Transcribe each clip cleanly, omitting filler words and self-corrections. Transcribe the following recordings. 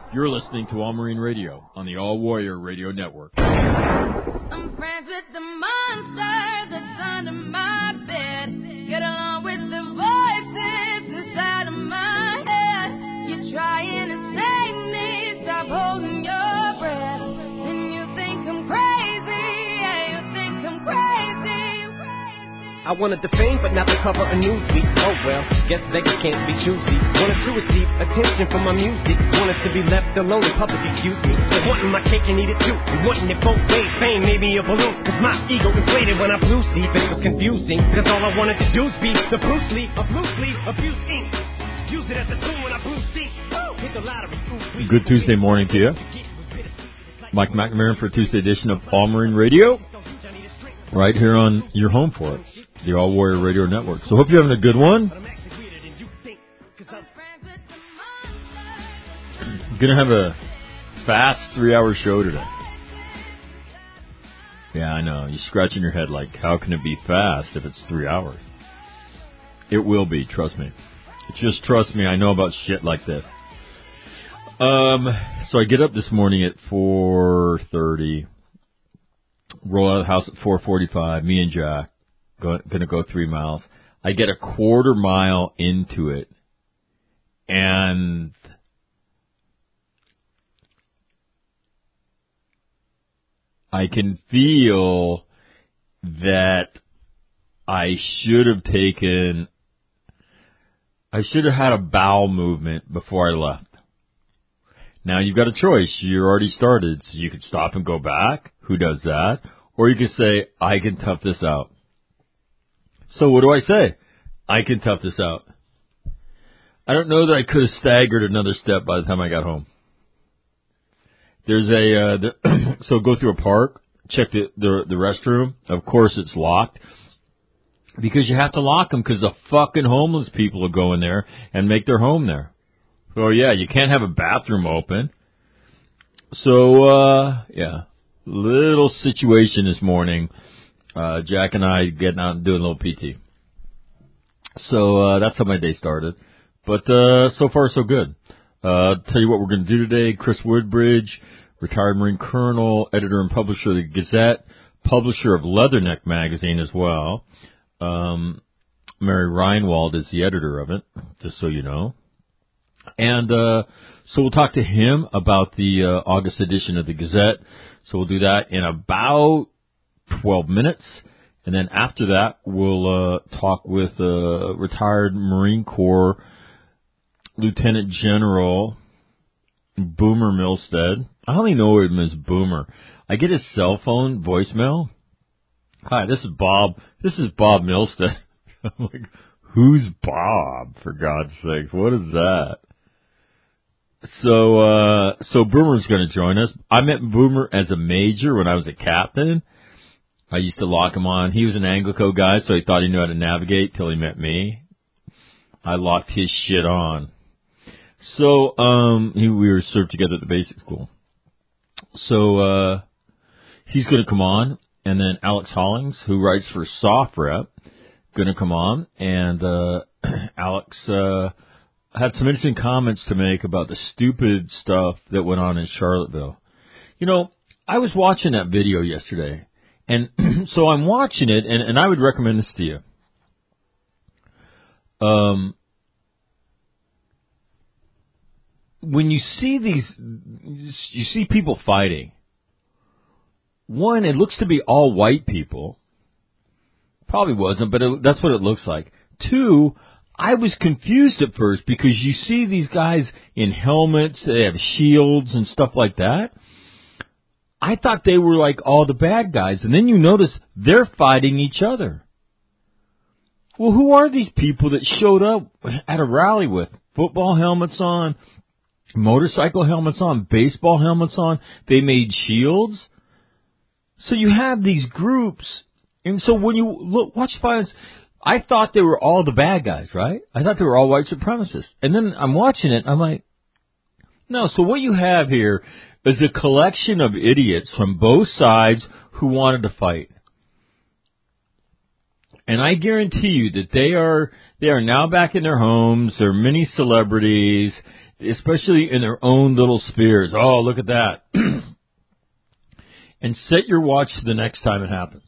You're listening to All Marine Radio on the All Warrior Radio Network. I'm friends with the monster that's under my bed. Get along with the voices inside of my head. You're trying to save me, stop holding your breath. And you think I'm crazy, yeah, you think I'm crazy. I wanted the fame, but not the cover of Newsweek. Oh well, guess beggars can't be choosy. Wanted to receive attention from my music. Wanted to be left alone in public, excuse me. But wanting my cake and eat it too. Wanting it both ways, fame made me a balloon. Cause my ego inflated when I blew sleep. It was confusing, cause all I wanted to do was be the Bruce Lee of loose leaf, abuse ink. Use it as a tool when I blew steam. Hit the lottery. Good Tuesday morning to you. Mike McNamara for Tuesday edition of All Marine Radio. Right here on your home for it, the All Warrior Radio Network. So hope you're having a good one. Gonna have a fast 3-hour show today. Yeah, I know. You're scratching your head like, how can it be fast if it's 3 hours? It will be, trust me. Just trust me, I know about shit like this. So I get up this morning at 4:30. Roll out of the house at 4:45. Me and Jack gonna go 3 miles. I get a quarter mile into it, and I can feel that I should have had a bowel movement before I left. Now, you've got a choice. You already started, so you could stop and go back. Who does that? Or you could say, I can tough this out. So what do I say? I can tough this out. I don't know that I could have staggered another step by the time I got home. There's so go through a park, check the restroom. Of course it's locked. Because you have to lock them because the fucking homeless people will go in there and make their home there. So, yeah, you can't have a bathroom open. So, yeah, little situation this morning. Jack and I getting out and doing a little PT. So, that's how my day started. But, so far, so good. Tell you what we're going to do today. Chris Woodbridge, retired Marine Colonel, editor and publisher of the Gazette, publisher of Leatherneck magazine as well. Mary Reinwald is the editor of it, just so you know. And so we'll talk to him about the August edition of the Gazette. So we'll do that in about 12 minutes. And then after that, we'll talk with retired Marine Corps Lieutenant General Boomer Milstead. I only know him as Boomer. I get his cell phone voicemail. Hi, this is Bob. This is Bob Milstead. I'm like, who's Bob, for God's sake? What is that? So Boomer's going to join us. I met Boomer as a major when I was a captain. I used to lock him on. He was an Anglico guy, so he thought he knew how to navigate till he met me. I locked his shit on. So, we were served together at the basic school. So, he's going to come on. And then Alex Hollings, who writes for SOFREP, going to come on. And, Alex, had some interesting comments to make about the stupid stuff that went on in Charlottesville. You know, I was watching that video yesterday, and so I'm watching it, and I would recommend this to you. When you see you see people fighting. One, it looks to be all white people. Probably wasn't, but that's what it looks like. Two, I was confused at first because you see these guys in helmets, they have shields and stuff like that. I thought they were like all the bad guys, and then you notice they're fighting each other. Well, who are these people that showed up at a rally with football helmets on, motorcycle helmets on, baseball helmets on? They made shields. So you have these groups, and so when you watch violence, I thought they were all the bad guys, right? I thought they were all white supremacists. And then I'm watching it, I'm like, no, so what you have here is a collection of idiots from both sides who wanted to fight. And I guarantee you that they are now back in their homes. They're mini celebrities, especially in their own little spheres. Oh, look at that. And set your watch to the next time it happens.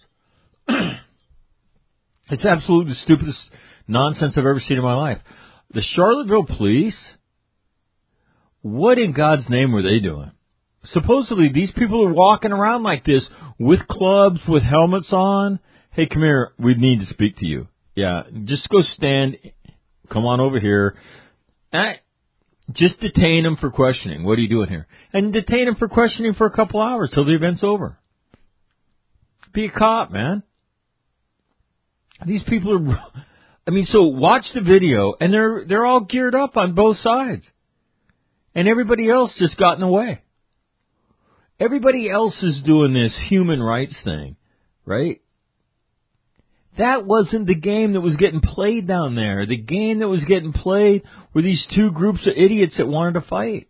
It's absolutely the stupidest nonsense I've ever seen in my life. The Charlottesville police, what in God's name were they doing? Supposedly, these people are walking around like this with clubs, with helmets on. Hey, come here. We need to speak to you. Yeah, just go stand. Come on over here. Just detain them for questioning. What are you doing here? And detain them for questioning for a couple hours till the event's over. Be a cop, man. These people are... I mean, so watch the video, and they're all geared up on both sides. And everybody else just got in the way. Everybody else is doing this human rights thing, right? That wasn't the game that was getting played down there. The game that was getting played were these two groups of idiots that wanted to fight.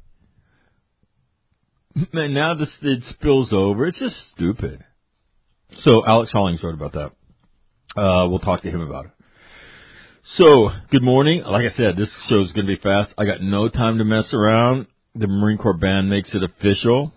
And now it spills over. It's just stupid. So Alex Hollings wrote about that. We'll talk to him about it. So, good morning. Like I said, this show's going to be fast. I got no time to mess around. The Marine Corps band makes it official.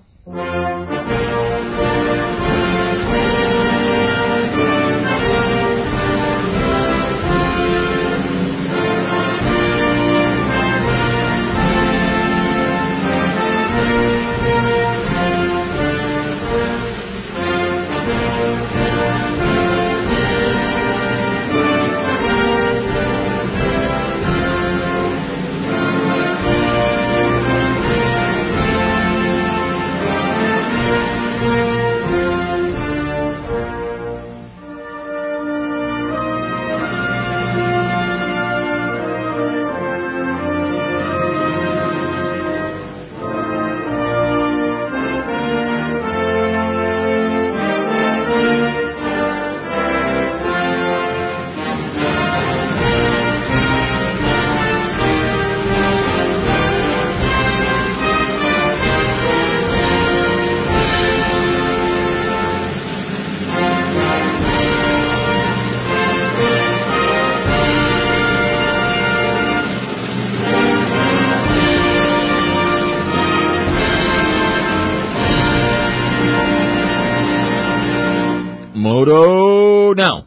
Moto now.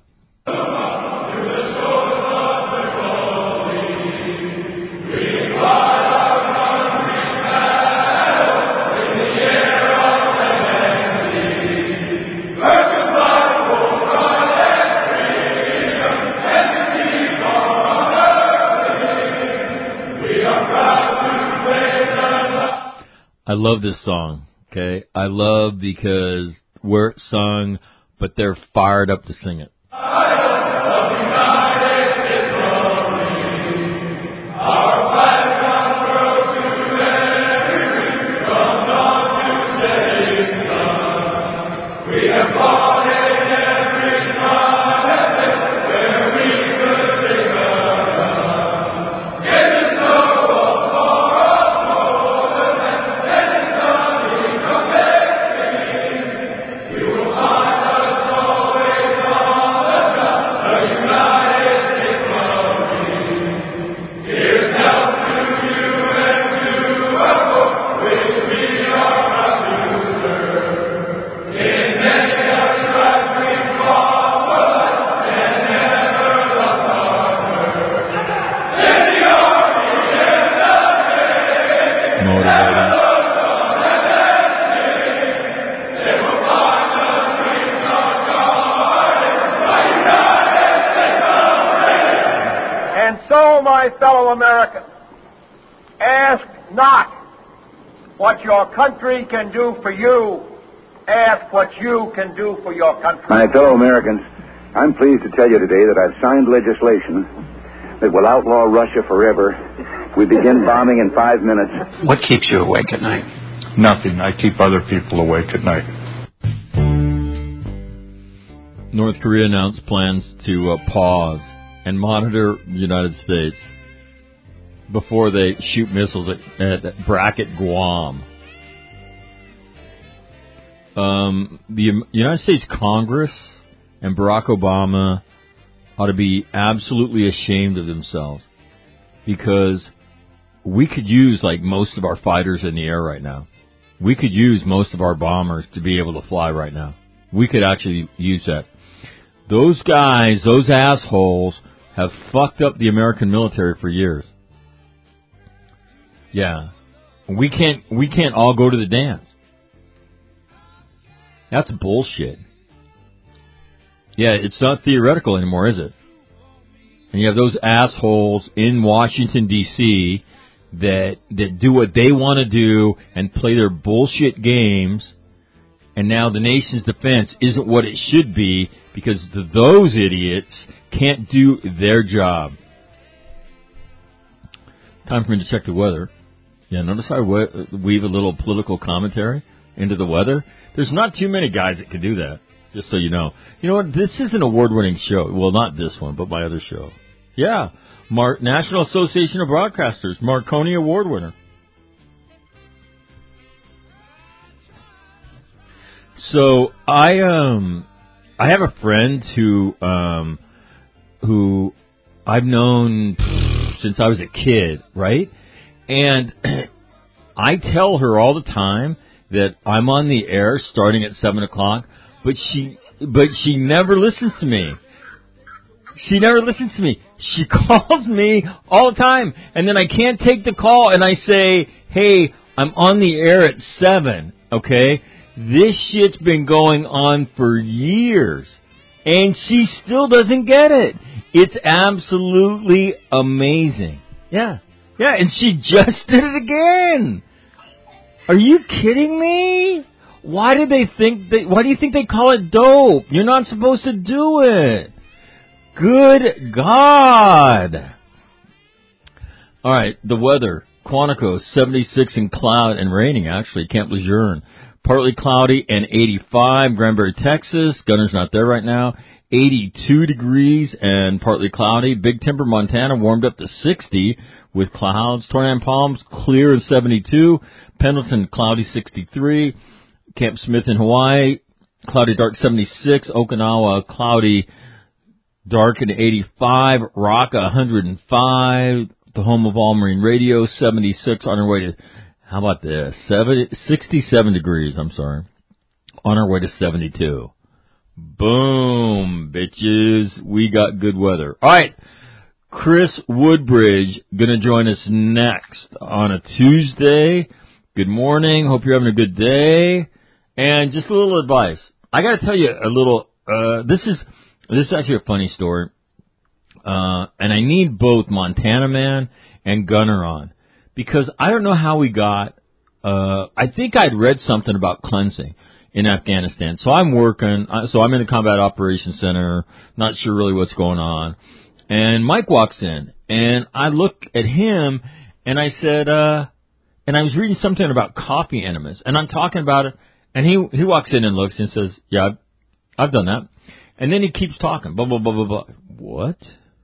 I love this song, okay? I love because where it's sung, but they're fired up to sing it. My fellow Americans, ask not what your country can do for you, ask what you can do for your country. My fellow Americans, I'm pleased to tell you today that I've signed legislation that will outlaw Russia forever. We begin bombing in 5 minutes. What keeps you awake at night? Nothing. I keep other people awake at night. North Korea announced plans to pause and monitor the United States before they shoot missiles at Bracket, Guam. The United States Congress and Barack Obama ought to be absolutely ashamed of themselves, because we could use like most of our fighters in the air right now. We could use most of our bombers to be able to fly right now. We could actually use that. Those guys, those assholes, have fucked up the American military for years. Yeah. We can't all go to the dance. That's bullshit. Yeah, it's not theoretical anymore, is it? And you have those assholes in Washington, D.C. that do what they want to do and play their bullshit games, and now the nation's defense isn't what it should be because those idiots can't do their job. Time for me to check the weather. Yeah, notice how I weave a little political commentary into the weather? There's not too many guys that can do that, just so you know. You know what? This is an award-winning show. Well, not this one, but my other show. Yeah, National Association of Broadcasters, Marconi Award winner. So I have a friend who I've known since I was a kid, right? And I tell her all the time that I'm on the air starting at 7 o'clock, but she never listens to me. She never listens to me. She calls me all the time, and then I can't take the call, and I say, hey, I'm on the air at 7, okay? This shit's been going on for years, and she still doesn't get it. It's absolutely amazing. Yeah, and she just did it again. Are you kidding me? Why do you think they call it dope? You're not supposed to do it. Good God. All right, the weather. Quantico, 76 and cloud and raining, actually. Camp Lejeune, partly cloudy and 85. Granbury, Texas. Gunner's not there right now. 82 degrees and partly cloudy. Big Timber, Montana, warmed up to 60 with clouds. Tornado Palms, clear and 72. Pendleton, cloudy, 63. Camp Smith in Hawaii, cloudy, dark, 76. Okinawa, cloudy, dark, and 85. Raqqa, 105. The home of All Marine Radio, 76. On our way to, how about this? 67 degrees, I'm sorry. On our way to 72. Boom, bitches. We got good weather. All right. Chris Woodbridge going to join us next on a Tuesday. Good morning. Hope you're having a good day. And just a little advice. I got to tell you a little, this is actually a funny story. And I need both Montana Man and Gunner on, because I don't know how we got, I think I'd read something about cleansing in Afghanistan. So I'm working, so I'm in the Combat Operations Center, not sure really what's going on. And Mike walks in, and I look at him, and I said, and I was reading something about coffee enemas, and I'm talking about it, and he walks in and looks and says, yeah, I've done that. And then he keeps talking, blah, blah, blah, blah, blah. What?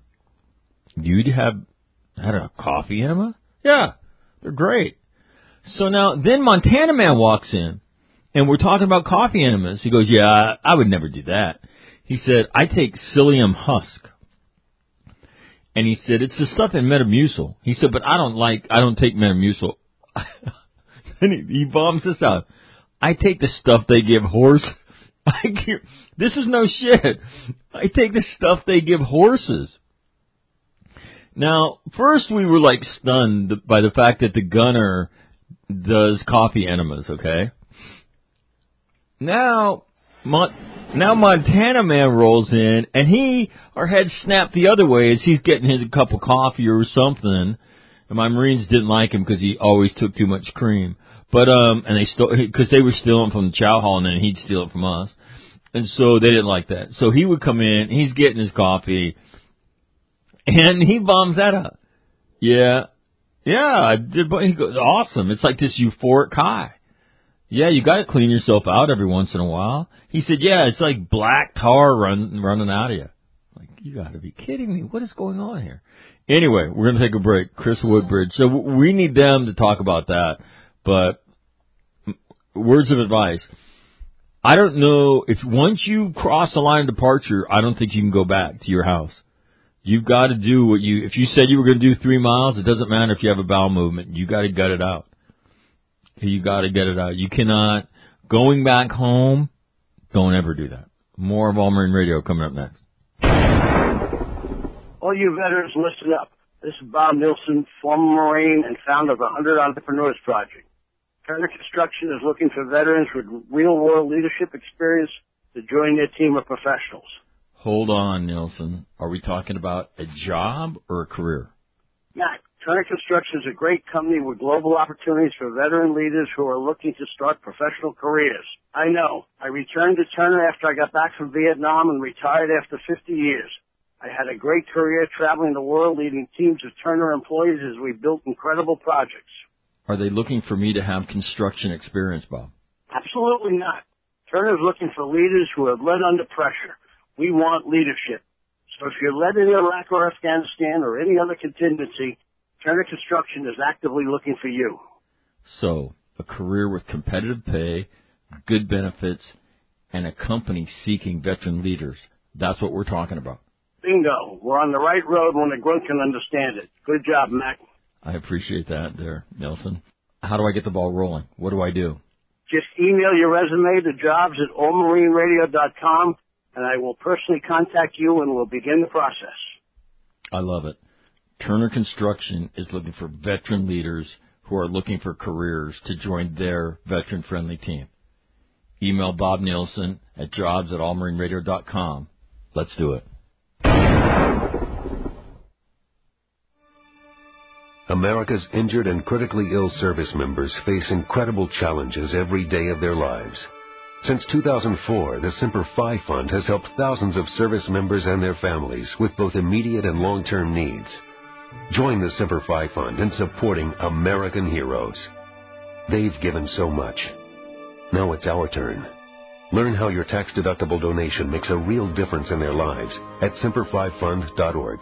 You'd had a coffee enema? Yeah, they're great. So now, then Montana Man walks in, and we're talking about coffee enemas. He goes, yeah, I would never do that. He said, I take psyllium husk. And he said, it's the stuff in Metamucil. He said, but I don't take Metamucil. Then he bombs this out. I take the stuff they give horse. This is no shit. I take the stuff they give horses. Now, first we were like stunned by the fact that the Gunner does coffee enemas, okay? Now Montana Man rolls in, and our heads snap the other way as he's getting his cup of coffee or something. And my Marines didn't like him because he always took too much cream. But, and because they were stealing from the chow hall, and then he'd steal it from us. And so they didn't like that. So he would come in, he's getting his coffee, and he bombs that up. Yeah, I did. But he goes, awesome. It's like this euphoric high. Yeah, you got to clean yourself out every once in a while. He said, yeah, it's like black tar running out of you. Like, you got to be kidding me. What is going on here? Anyway, we're going to take a break. Chris Woodbridge. So we need them to talk about that. But words of advice. I don't know if once you cross the line of departure, I don't think you can go back to your house. You've got to do what if you said you were going to do 3 miles, it doesn't matter if you have a bowel movement. You got to gut it out. You got to get it out. You cannot, going back home, don't ever do that. More of All Marine Radio coming up next. All you veterans, listen up. This is Bob Nilsson, former Marine and founder of the 100 Entrepreneurs Project. Turner Construction is looking for veterans with real-world leadership experience to join their team of professionals. Hold on, Nilsson. Are we talking about a job or a career? Matt, Turner Construction is a great company with global opportunities for veteran leaders who are looking to start professional careers. I know. I returned to Turner after I got back from Vietnam and retired after 50 years. I had a great career traveling the world leading teams of Turner employees as we built incredible projects. Are they looking for me to have construction experience, Bob? Absolutely not. Turner is looking for leaders who have led under pressure. We want leadership. So if you're led in Iraq or Afghanistan or any other contingency, Turner Construction is actively looking for you. So, a career with competitive pay, good benefits, and a company seeking veteran leaders. That's what we're talking about. Bingo. We're on the right road when the grunt can understand it. Good job, Mac. I appreciate that there, Nelson. How do I get the ball rolling? What do I do? Just email your resume to jobs@allmarineradio.com, and I will personally contact you and we'll begin the process. I love it. Turner Construction is looking for veteran leaders who are looking for careers to join their veteran-friendly team. Email Bob Nielsen at jobs@allmarineradio.com. Let's do it. America's injured and critically ill service members face incredible challenges every day of their lives. Since 2004, the Semper Fi Fund has helped thousands of service members and their families with both immediate and long-term needs. Join the Semper Fi Fund in supporting American heroes. They've given so much. Now it's our turn. Learn how your tax-deductible donation makes a real difference in their lives at SemperFiFund.org.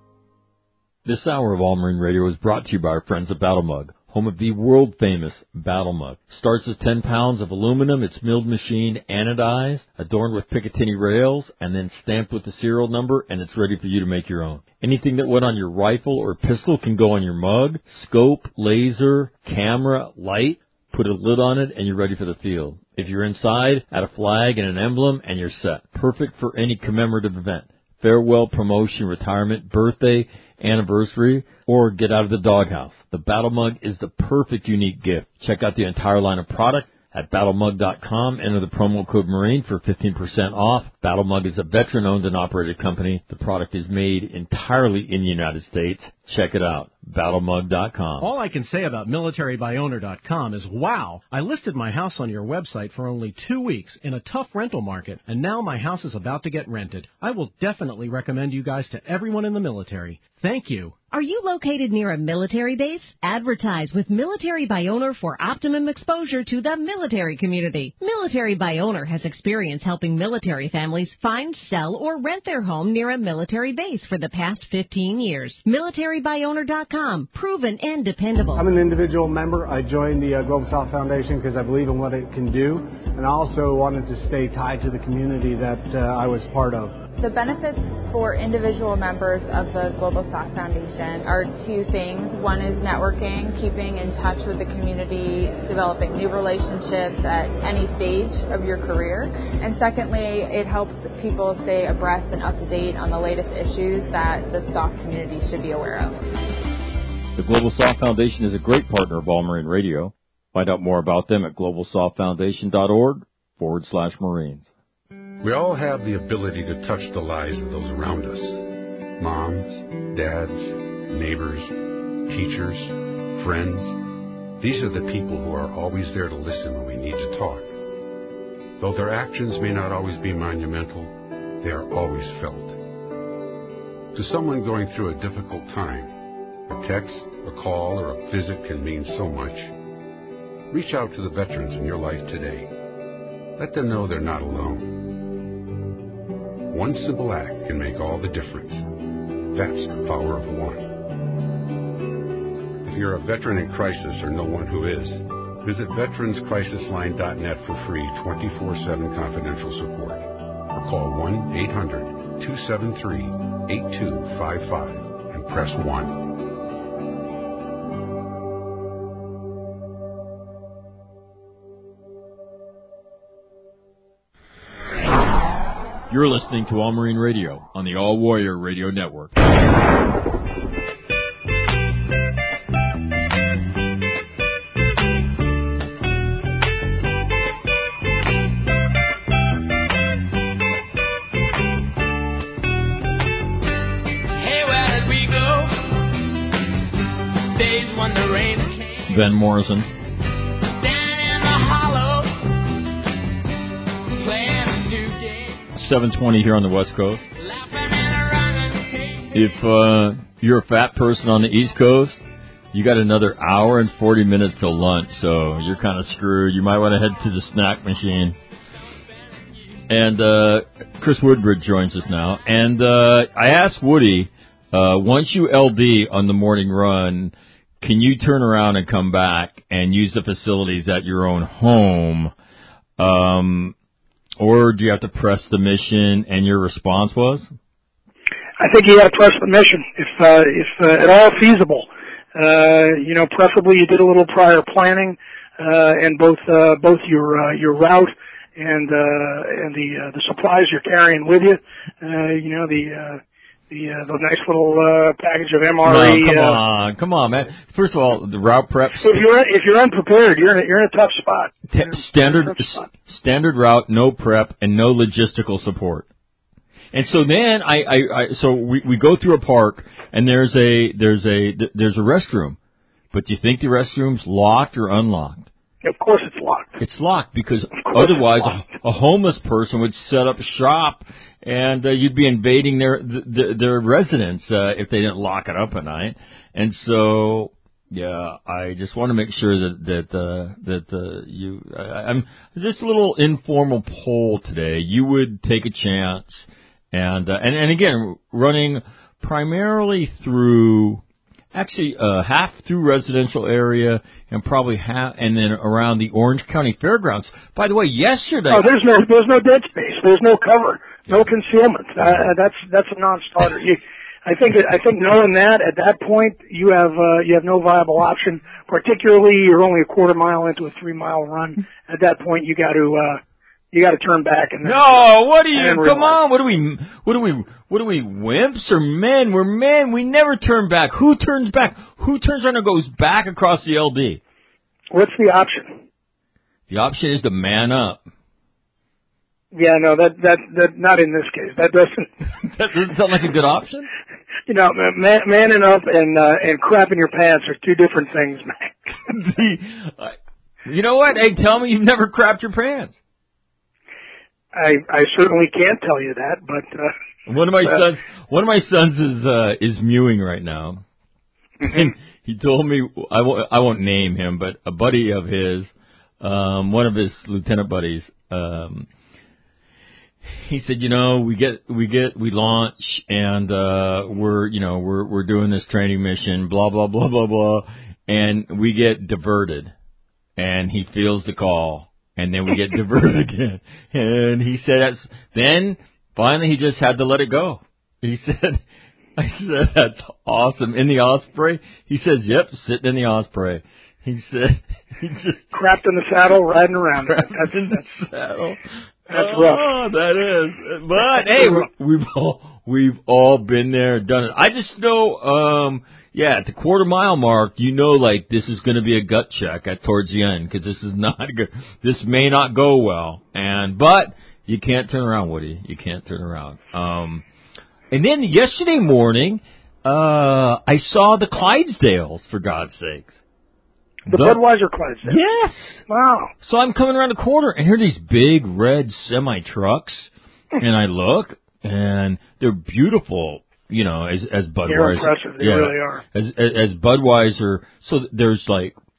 This hour of All Marine Radio is brought to you by our friends at Battle Mug, home of the world-famous Battle Mug. Starts as 10 pounds of aluminum. It's milled machined, anodized, adorned with Picatinny rails, and then stamped with the serial number, and it's ready for you to make your own. Anything that went on your rifle or pistol can go on your mug. Scope, laser, camera, light. Put a lid on it, and you're ready for the field. If you're inside, add a flag and an emblem, and you're set. Perfect for any commemorative event. Farewell, promotion, retirement, birthday, anniversary, or get out of the doghouse. The Battle Mug is the perfect unique gift. Check out the entire line of product at battlemug.com. Enter the promo code Marine for 15% off. Battle Mug is a veteran-owned and operated company. The product is made entirely in the United States. Check it out, battlemug.com. All I can say about militarybyowner.com is, wow, I listed my house on your website for only 2 weeks in a tough rental market, and now my house is about to get rented. I will definitely recommend you guys to everyone in the military. Thank you. Are you located near a military base? Advertise with Military by Owner for optimum exposure to the military community. Military by Owner has experience helping military families find, sell, or rent their home near a military base for the past 15 years. MilitaryByOwner.com. Proven and dependable. I'm an individual member. I joined the Global South Foundation because I believe in what it can do, and I also wanted to stay tied to the community that I was part of. The benefits for individual members of the Global South Foundation are two things. One is networking, keeping in touch with the community, developing new relationships at any stage of your career. And secondly, it helps people stay abreast and up to date on the latest issues that the SOF community should be aware of. The Global South Foundation is a great partner of All Marine Radio. Find out more about them at globalsoftfoundation.org/Marines. We all have the ability to touch the lives of those around us. Moms, dads, neighbors, teachers, friends. These are the people who are always there to listen when we need to talk. Though their actions may not always be monumental, they are always felt. To someone going through a difficult time, a text, a call, or a visit can mean so much. Reach out to the veterans in your life today. Let them know they're not alone. One simple act can make all the difference. That's the power of one. If you're a veteran in crisis or know one who is, Visit veteranscrisisline.net for free 24/7 confidential support. Or call 1-800-273-8255 and press 1. You're listening to All Marine Radio on the All Warrior Radio Network. Ben Morrison. 7:20 here on the West Coast. If you're a fat person on the East Coast, you got another hour and 40 minutes till lunch, so you're kind of screwed. You might want to head to the snack machine. And Chris Woodbridge joins us now. And I asked Woody, once you LD on the morning run, can you turn around and come back and use the facilities at your own home? Or do you have to press the mission? And your response was? I think you got to press the mission if at all feasible. Preferably you did a little prior planning, and both your route and the supplies you're carrying with you. The nice little package of MRE. No, come on, man. First of all, the route prep. If you're unprepared, you're in a tough spot. Standard route, no prep, and no logistical support. And so then we go through a park, and there's a restroom, but do you think the restroom's locked or unlocked? Of course it's locked. It's locked because otherwise a homeless person would set up shop, and you'd be invading their residence if they didn't lock it up at night. And so, yeah, I just want to make sure I'm just a little informal poll today. You would take a chance, and again, running primarily through. Actually, half through residential area and probably half, and then around the Orange County Fairgrounds. By the way, yesterday. Oh, there's no dead space. There's no cover, no concealment. That's a non-starter. I think knowing that at that point you have no viable option. Particularly, you're only a quarter mile into a 3-mile run. At that point, you got to turn back and come on, what are we wimps or men? We're men. We never turn back. Who turns back? Who turns around and goes back across the LD? What's the option? The option is to man up. Yeah, no, that not in this case. That doesn't that doesn't sound like a good option? Manning up and crapping your pants are two different things, man. You know what? Hey, tell me you've never crapped your pants. I certainly can't tell you that, but one of my sons is mewing right now, and he told me I won't name him, but a buddy of his, one of his lieutenant buddies, he said, we launch and we're doing this training mission, blah blah blah blah blah, and we get diverted, and he feels the call. And then we get diverted again. And he said then finally he just had to let it go. I said, that's awesome. In the Osprey? He says, yep, sitting in the Osprey. He said, he just crapped in the saddle, riding around. That's in the saddle. That's rough. Oh, that is. But hey, we've all been there, done it. I just know, at the quarter mile mark, like this is going to be a gut check towards the end because this is not good. This may not go well, but you can't turn around, Woody. You can't turn around. And then yesterday morning, I saw the Clydesdales, for God's sakes. The Budweiser Clydesdales. Yes. Wow. So I'm coming around the corner, and here are these big red semi trucks, and I look, and they're beautiful. As Budweiser. They're impressive. They really are. As Budweiser, so there's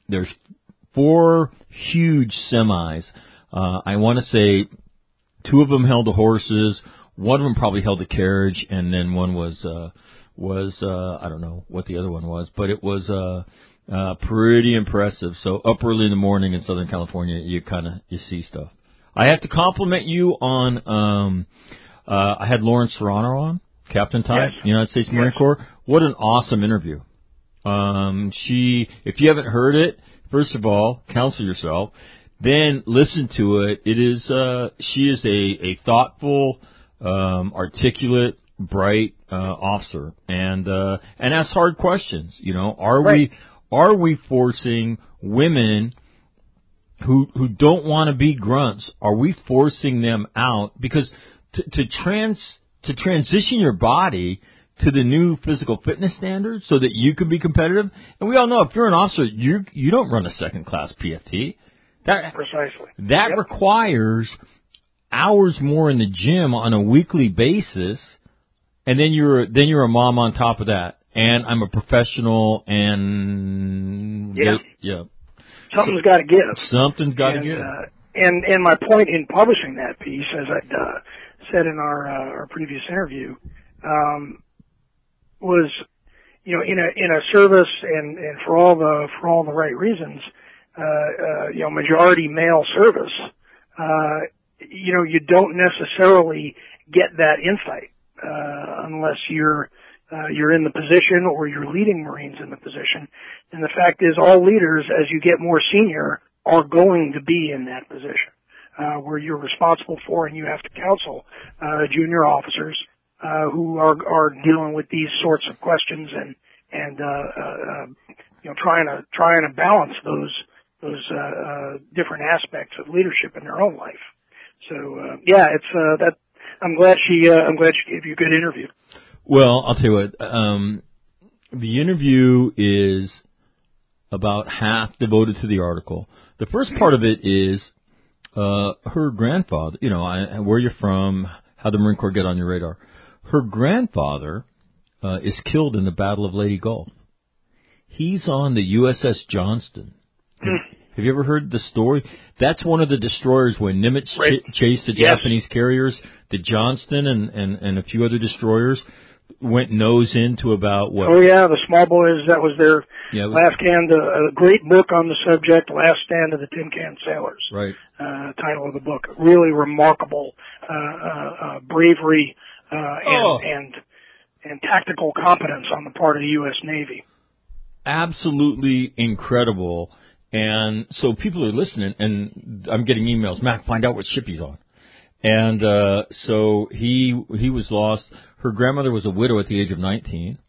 4 huge semis. I want to say 2 of them held the horses, one of them probably held the carriage, and then one was I don't know what the other one was, but it was Pretty impressive. So up early in the morning in Southern California, you see stuff. I have to compliment you on, I had Lauren Serrano on, Captain Ty, United States Marine Corps. What an awesome interview. If you haven't heard it, first of all, counsel yourself, then listen to it. She is a thoughtful, articulate, bright, officer and asks hard questions. Are we forcing women who don't want to be grunts? Are we forcing them out? Because to transition your body to the new physical fitness standards so that you can be competitive, and we all know if you're an officer, you don't run a second class PFT. Precisely. That requires hours more in the gym on a weekly basis, and then you're a mom on top of that. And I'm a professional, and something's got to give. Something's got to give. And my point in publishing that piece, as I said in our previous interview, was, in a service and for all the right reasons, majority male service, you don't necessarily get that insight unless you're in the position or you're leading Marines in the position. And the fact is, all leaders, as you get more senior, are going to be in that position where you're responsible for and you have to counsel junior officers who are dealing with these sorts of questions and trying to balance those different aspects of leadership in their own life. So it's that. I'm glad she gave you a good interview. Well, I'll tell you what, the interview is about half devoted to the article. The first part of it is her grandfather, where you're from, how the Marine Corps get on your radar. Her grandfather is killed in the Battle of Leyte Gulf. He's on the USS Johnston. Have you ever heard the story? That's one of the destroyers when Nimitz chased the Japanese carriers. The Johnston and a few other destroyers went nose into about what? Oh yeah, the Small Boys. That was their last stand. A great book on the subject, Last Stand of the Tin Can Sailors. Right. Title of the book. Really remarkable bravery and tactical competence on the part of the U.S. Navy. Absolutely incredible. And so people are listening, and I'm getting emails. Mac, find out what ship he's on. And so he was lost. Her grandmother was a widow at the age of 19.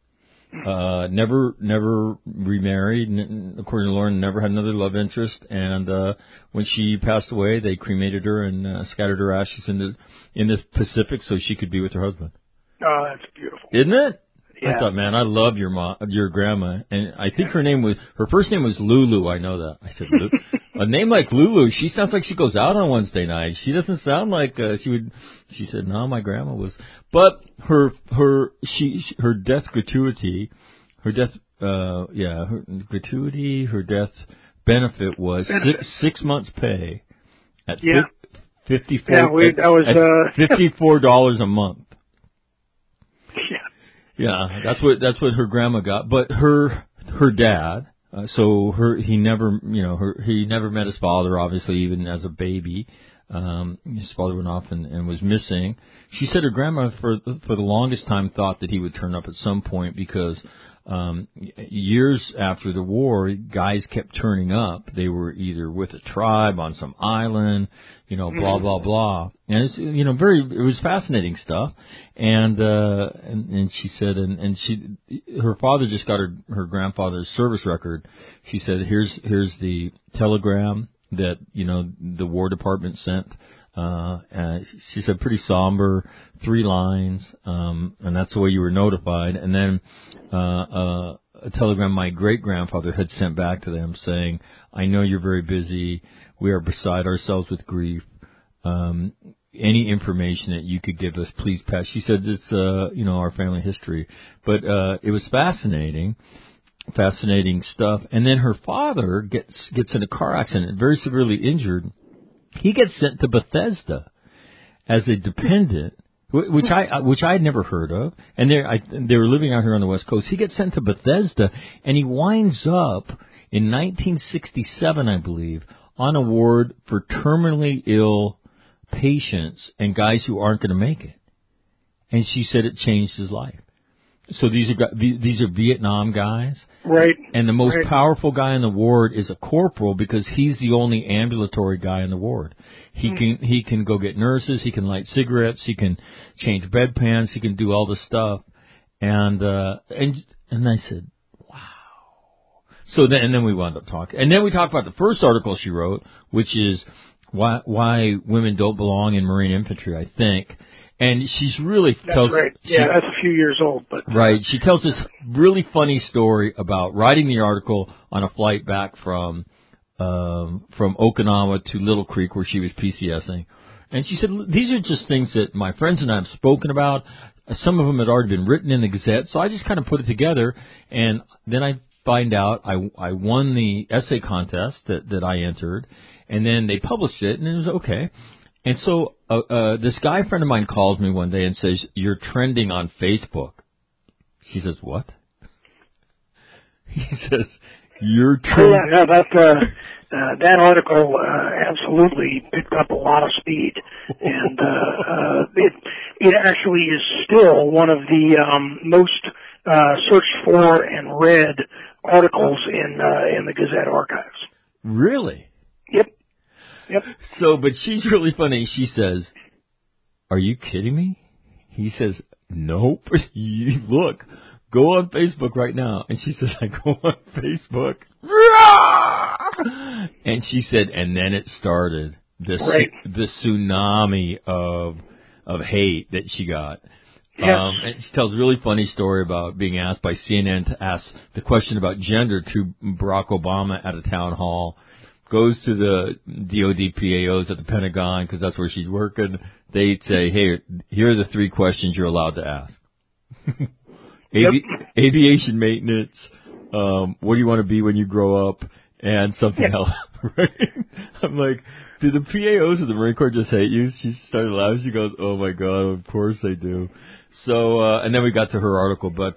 Never remarried. According to Lauren, never had another love interest. And when she passed away, they cremated her and scattered her ashes in the Pacific so she could be with her husband. Oh, that's beautiful. Isn't it? Yeah. I thought, man, I love your grandma, and I think her first name was Lulu. I know that. I said, a name like Lulu, she sounds like she goes out on Wednesday night. She doesn't sound like she would. She said, no, my grandma was. But her death gratuity, her death benefit was 6 months pay at $54 a month. Yeah, that's what her grandma got. But her dad, he never met his father, obviously, even as a baby. His father went off and was missing. She said her grandma for the longest time thought that he would turn up at some point because years after the war, guys kept turning up. They were either with a tribe on some island, blah blah blah. And it's it was fascinating stuff. And she said her father just got her grandfather's service record. She said here's the telegram that the War Department sent. She said pretty somber, 3 lines, and that's the way you were notified. And then a telegram my great-grandfather had sent back to them saying, I know you're very busy. We are beside ourselves with grief. Any information that you could give us, please pass. She said it's, our family history. But it was fascinating stuff. And then her father gets in a car accident, very severely injured. He gets sent to Bethesda as a dependent, which I had never heard of, and they were living out here on the West Coast. He gets sent to Bethesda, and he winds up in 1967, I believe, on a ward for terminally ill patients and guys who aren't going to make it. And she said it changed his life. So these are Vietnam guys. Right. And the most powerful guy in the ward is a corporal because he's the only ambulatory guy in the ward. He can go get nurses, he can light cigarettes, he can change bedpans, he can do all this stuff. And I said, wow. So then we wound up talking. And then we talked about the first article she wrote, which is why women don't belong in Marine infantry, I think. And she's really that's right. Yeah, that's a few years old, but right. She tells this really funny story about writing the article on a flight back from Okinawa to Little Creek, where she was PCSing. And she said, these are just things that my friends and I have spoken about. Some of them had already been written in the Gazette, so I just kind of put it together. And then I find out I won the essay contest that I entered, and then they published it, and it was okay. And so this guy friend of mine calls me one day and says, "You're trending on Facebook." She says, "What?" He says, "You're trending." Yeah, that article absolutely picked up a lot of speed, and it actually is still one of the most searched for and read articles in the Gazette archives. Really? Yep. So, but she's really funny. She says, "Are you kidding me?" He says, "Nope." Look, go on Facebook right now. And she says, "I go on Facebook." And she said, and then it started the tsunami of hate that she got. Yes. And she tells a really funny story about being asked by CNN to ask the question about gender to Barack Obama at a town hall. Goes to the DOD PAOs at the Pentagon because that's where she's working. They'd say, "Hey, here are the 3 questions you're allowed to ask: aviation maintenance, what do you want to be when you grow up, and something else." Right? I'm like, do the PAOs of the Marine Corps just hate you? She started laughing. She goes, "Oh my God, of course they do." So, and then we got to her article, but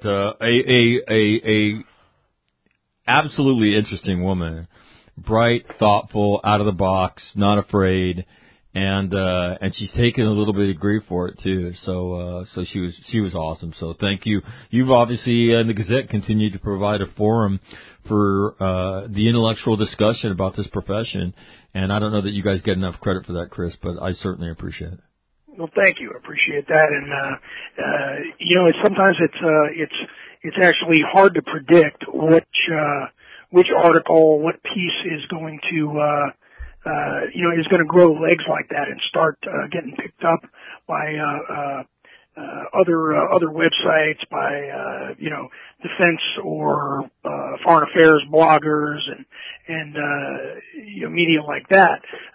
a absolutely interesting woman. Bright, thoughtful, out of the box, not afraid, and she's taken a little bit of grief for it too. So she was awesome. So thank you. You've obviously in the Gazette continued to provide a forum for the intellectual discussion about this profession, and I don't know that you guys get enough credit for that, Chris, but I certainly appreciate it. Well, thank you. I appreciate that, and sometimes it's actually hard to predict which article, what piece is going to, is going to grow legs like that and start getting picked up by other websites, by defense or foreign affairs bloggers and media like that.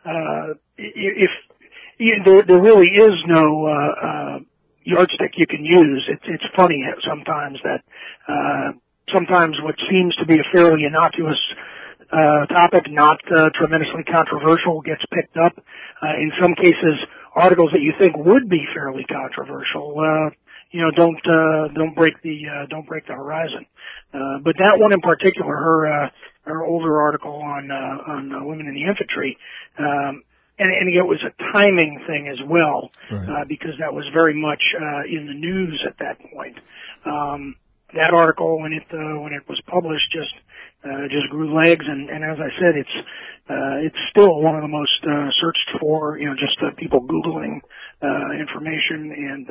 There really is no yardstick you can use. It's funny sometimes that. Sometimes what seems to be a fairly innocuous topic, not tremendously controversial, gets picked up. In some cases, articles that you think would be fairly controversial, don't break the horizon. But that one in particular, her older article on women in the infantry, and it was a timing thing as well, right. Because that was very much in the news at that point. That article, when it was published, just grew legs, and as I said, it's still one of the most searched for. Just people Googling information and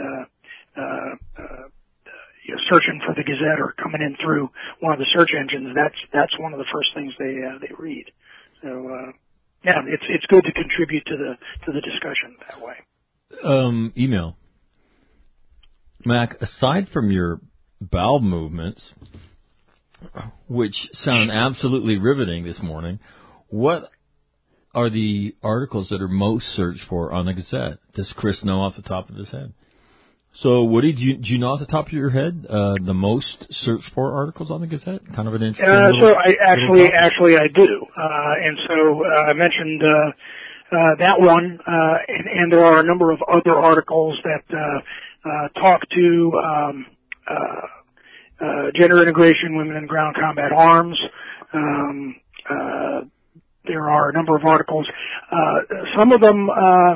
searching for the Gazette or coming in through one of the search engines. That's one of the first things they read. So it's good to contribute to the discussion that way. Email, Mac. Aside from your bowel movements, which sound absolutely riveting this morning, what are the articles that are most searched for on the Gazette? Does Chris know off the top of his head? So, Woody, do you know off the top of your head the most searched for articles on the Gazette? Kind of an interesting. So I actually I do, and so I mentioned that one, and there are a number of other articles that talk to gender integration, women in ground combat arms, There are a number of articles. Some of them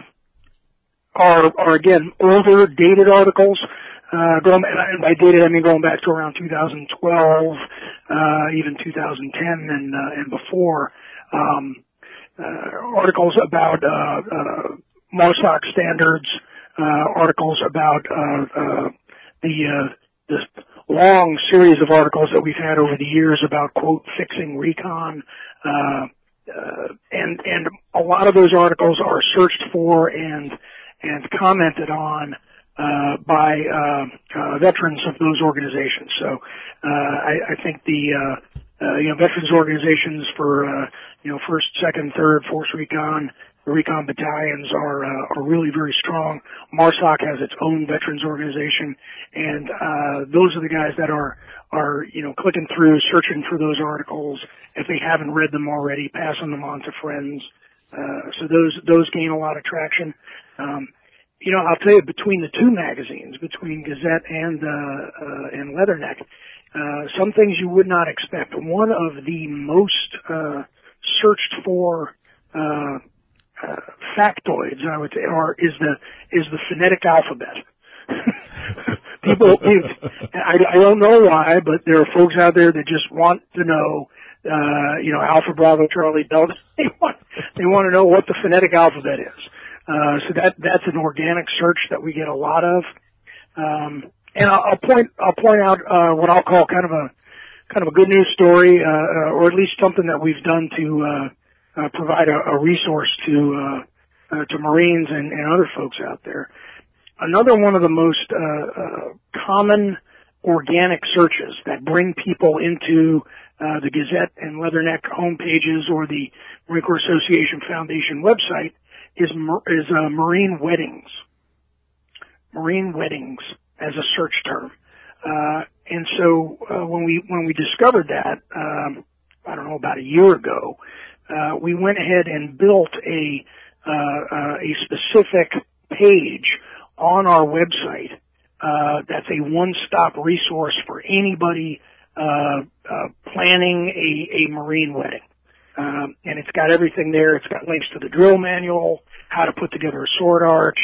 are again older, dated articles. And by dated, I mean going back to around 2012, even 2010 and before. Articles about MARSOC standards, articles about the long series of articles that we've had over the years about, quote, fixing recon. And a lot of those articles are searched for and commented on by veterans of those organizations. So I think the veterans organizations for first, second, third, fourth recon, the recon battalions are really very strong. MARSOC has its own veterans organization, and those are the guys that are clicking through, searching for those articles. If they haven't read them already, passing them on to friends. So those gain a lot of traction. I'll tell you, between the two magazines, between Gazette and Leatherneck, some things you would not expect. One of the most searched for factoids, I would say, is the phonetic alphabet. People, I don't know why, but there are folks out there that just want to know, Alpha, Bravo, Charlie, Delta. They want to know what the phonetic alphabet is. So that's an organic search that we get a lot of. And I'll point out what I'll call kind of a good news story, or at least something that we've done to provide a resource to Marines and other folks out there. Another one of the most common organic searches that bring people into the Gazette and Leatherneck homepages or the Marine Corps Association Foundation website is Marine weddings. Marine weddings as a search term. And so when we discovered that, I don't know, about a year ago, we went ahead and built a specific page on our website that's a one-stop resource for anybody planning a Marine wedding. And it's got everything there. It's got links to the drill manual, how to put together a sword arch.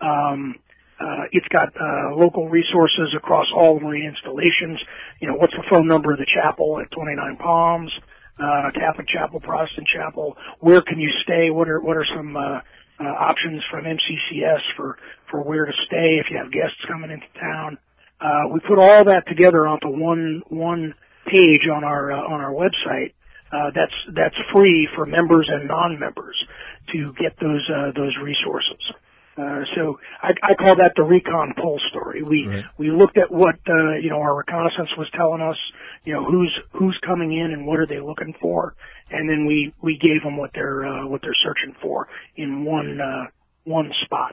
It's got local resources across all the Marine installations. What's the phone number of the chapel at 29 Palms, Catholic Chapel, Protestant Chapel? Where can you stay? What are some options from MCCS for where to stay if you have guests coming into town? We put all that together onto one page on our website. That's free for members and non-members to get those resources. So I call that the recon pull story. We looked at what our reconnaissance was telling us, who's coming in and what are they looking for, and then we gave them what they're searching for in one spot.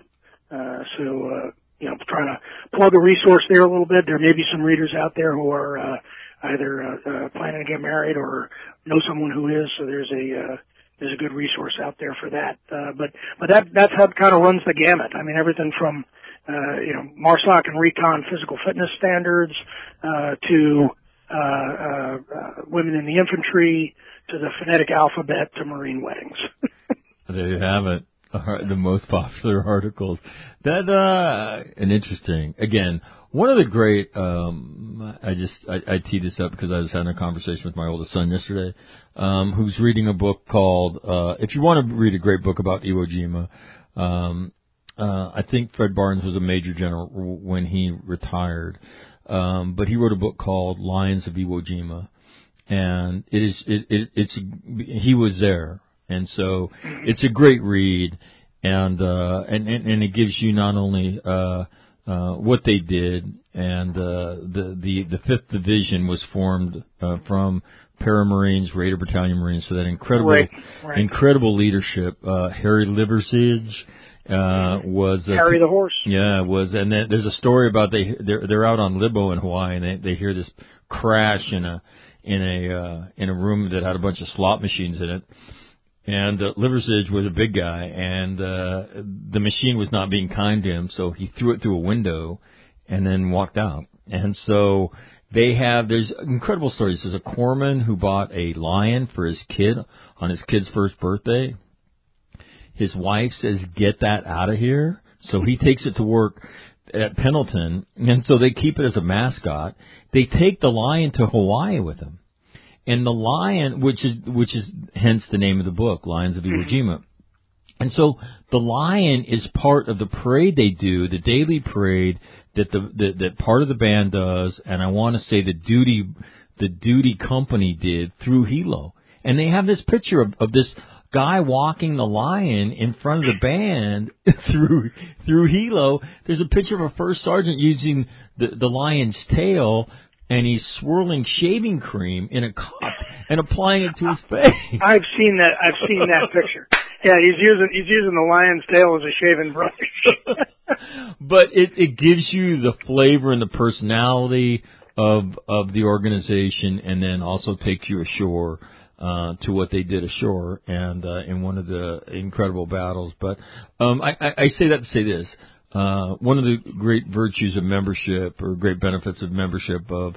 Trying to plug a resource there a little bit. There may be some readers out there who are either planning to get married or know someone who is. So there's a good resource out there for that. But that's how it kind of runs the gamut. I mean, everything from MARSOC and recon physical fitness standards to women in the infantry to the phonetic alphabet to Marine weddings. There you have it. The most popular articles. That and interesting. Again, one of the great. I teed this up because I was having a conversation with my oldest son yesterday, who's reading a book called. If you want to read a great book about Iwo Jima, I think Fred Barnes was a major general when he retired, but he wrote a book called Lions of Iwo Jima, and he was there. And so it's a great read, and it gives you not only what they did, and the 5th Division was formed from Paramarines, Raider Battalion Marines, so that incredible leadership. Harry Liversidge was Harry the horse. Yeah, was, and then there's a story about they're out on Libo in Hawaii, and they hear this crash in a room that had a bunch of slot machines in it. And Liversidge was a big guy, and the machine was not being kind to him, so he threw it through a window and then walked out. And so There's incredible stories. There's a corpsman who bought a lion for his kid on his kid's first birthday. His wife says, get that out of here. So he takes it to work at Pendleton, and so they keep it as a mascot. They take the lion to Hawaii with them. And the lion, which is hence the name of the book, Lions of Iwo Jima. And so the lion is part of the parade they do, the daily parade that part of the band does, and I want to say the duty company did through Hilo. And they have this picture of this guy walking the lion in front of the band through Hilo. There's a picture of a first sergeant using the lion's tail, and he's swirling shaving cream in a cup and applying it to his face. I've seen that picture. Yeah, he's using the lion's tail as a shaving brush. But it gives you the flavor and the personality of the organization, and then also takes you ashore to what they did ashore and in one of the incredible battles. But I say that to say this. One of the great virtues of membership, or great benefits of membership of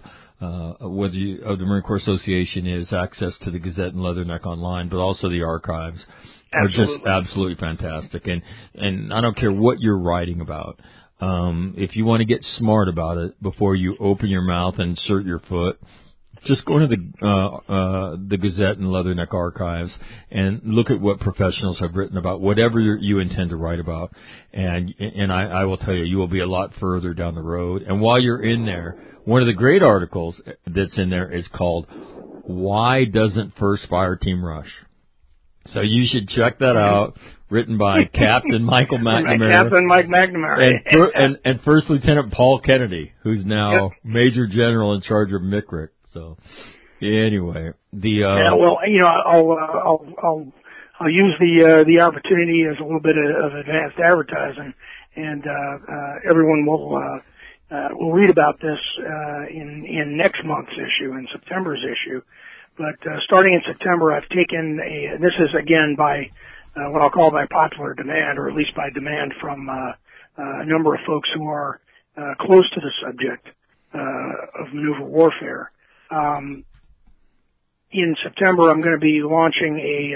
the Marine Corps Association, is access to the Gazette and Leatherneck online, but also the archives are just absolutely fantastic. And I don't care what you're writing about. If you want to get smart about it before you open your mouth and insert your foot, just go into the Gazette and Leatherneck archives and look at what professionals have written about whatever you intend to write about. And I will tell you, you will be a lot further down the road. And while you're in there, one of the great articles that's in there is called "Why Doesn't First Fire Team Rush?" So you should check that out. Written by Captain Michael McNamara. Captain Mike McNamara. and First Lieutenant Paul Kennedy, who's now Major General in charge of MCRIC. So anyway, well, I'll use the opportunity as a little bit of advanced advertising, and everyone will read about this in next month's issue, in September's issue. But starting in September, I've taken this is again by what I'll call by popular demand, or at least by demand from a number of folks who are close to the subject of maneuver warfare. In September, I'm going to be launching